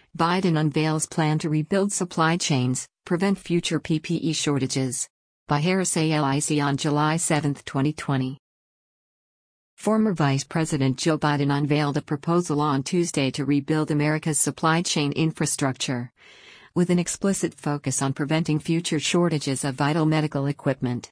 Biden unveils plan to rebuild supply chains, prevent future PPE shortages. By Harris ALIC on July 7, 2020. Former Vice President Joe Biden unveiled a proposal on Tuesday to rebuild America's supply chain infrastructure, with an explicit focus on preventing future shortages of vital medical equipment.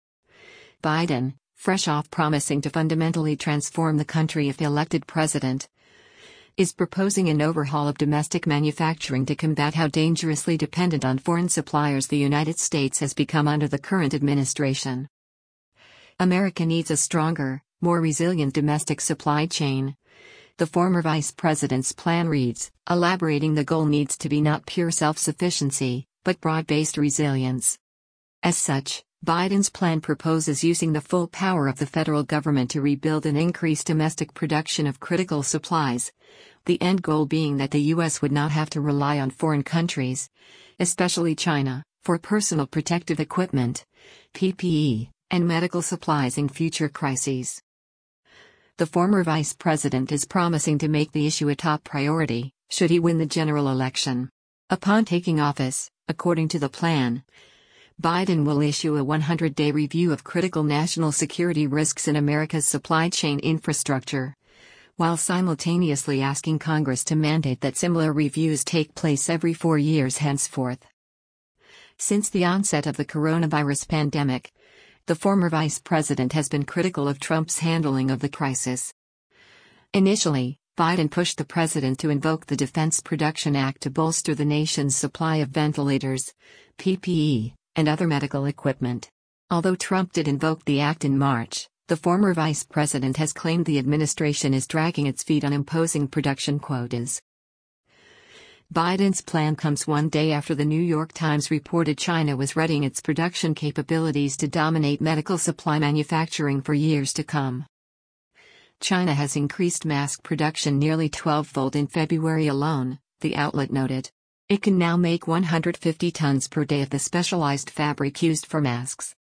Biden, fresh off promising to fundamentally transform the country if elected president, is proposing an overhaul of domestic manufacturing to combat how dangerously dependent on foreign suppliers the United States has become under the current administration. America needs a stronger, more resilient domestic supply chain. The former vice president's plan reads, elaborating the goal needs to be not pure self-sufficiency, but broad-based resilience. As such, Biden's plan proposes using the full power of the federal government to rebuild and increase domestic production of critical supplies, the end goal being that the U.S. would not have to rely on foreign countries, especially China, for personal protective equipment, PPE, and medical supplies in future crises. The former vice president is promising to make the issue a top priority, should he win the general election. Upon taking office, according to the plan, Biden will issue a 100-day review of critical national security risks in America's supply chain infrastructure, while simultaneously asking Congress to mandate that similar reviews take place every 4 years henceforth. Since the onset of the coronavirus pandemic, the former vice president has been critical of Trump's handling of the crisis. Initially, Biden pushed the president to invoke the Defense Production Act to bolster the nation's supply of ventilators, PPE, and other medical equipment. Although Trump did invoke the act in March, the former vice president has claimed the administration is dragging its feet on imposing production quotas. Biden's plan comes one day after the New York Times reported China was readying its production capabilities to dominate medical supply manufacturing for years to come. China has increased mask production nearly 12-fold in February alone, the outlet noted. It can now make 150 tons per day of the specialized fabric used for masks.